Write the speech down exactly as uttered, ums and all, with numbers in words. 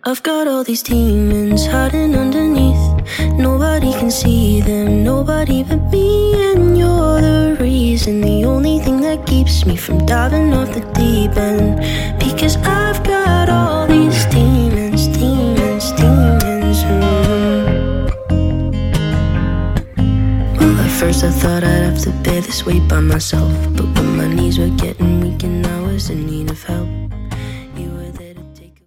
I've got all these demons hiding underneath. Nobody can see them, nobody but me. And you're the reason, the only thing that keeps me from diving off the deep end. Because I've got all these demons, demons, demons. mm. Well, at first I thought I'd have to bear this weight by myself, but when my knees were getting weak and I was in need of help,